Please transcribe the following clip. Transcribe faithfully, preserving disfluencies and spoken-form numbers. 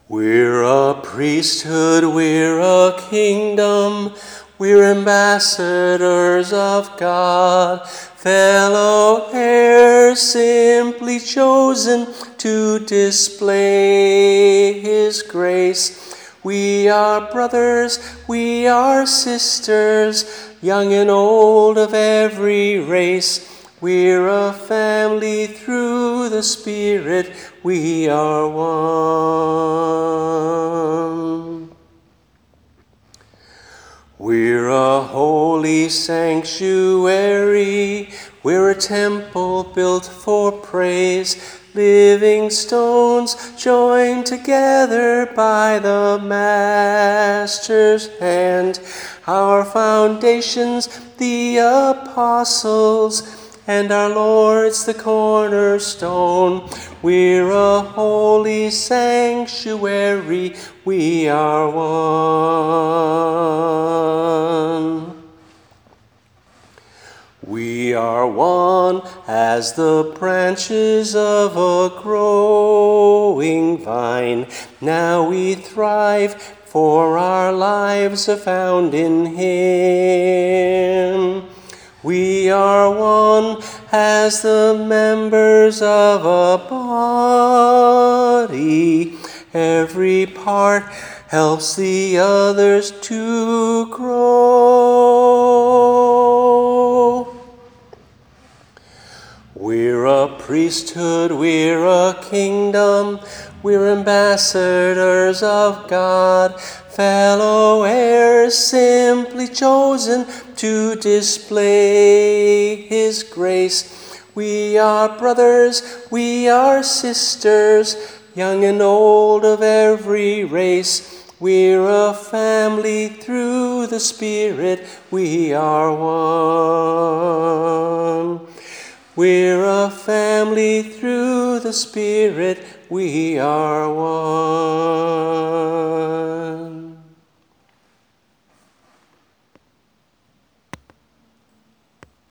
We're a priesthood, we're a kingdom, we're ambassadors of God, fellow heirs simply chosen to display His grace. We are brothers, we are sisters, young and old of every race. We're a family through the Spirit, we are one. We're a holy sanctuary, we're a temple built for praise, living stones joined together by the Master's hand. Our foundations, the apostles, and our Lord's the cornerstone. We're a holy sanctuary, we are one. We are one as the branches of a growing vine. Now we thrive, for our lives are found in Him. We are one as the members of a body. Every part helps the others to grow. We're a priesthood, we're a kingdom, we're ambassadors of God, fellow heirs simply chosen to display His grace. We are brothers, we are sisters, young and old of every race. We're a family through the Spirit, we are one. We're a family through the Spirit, we are one.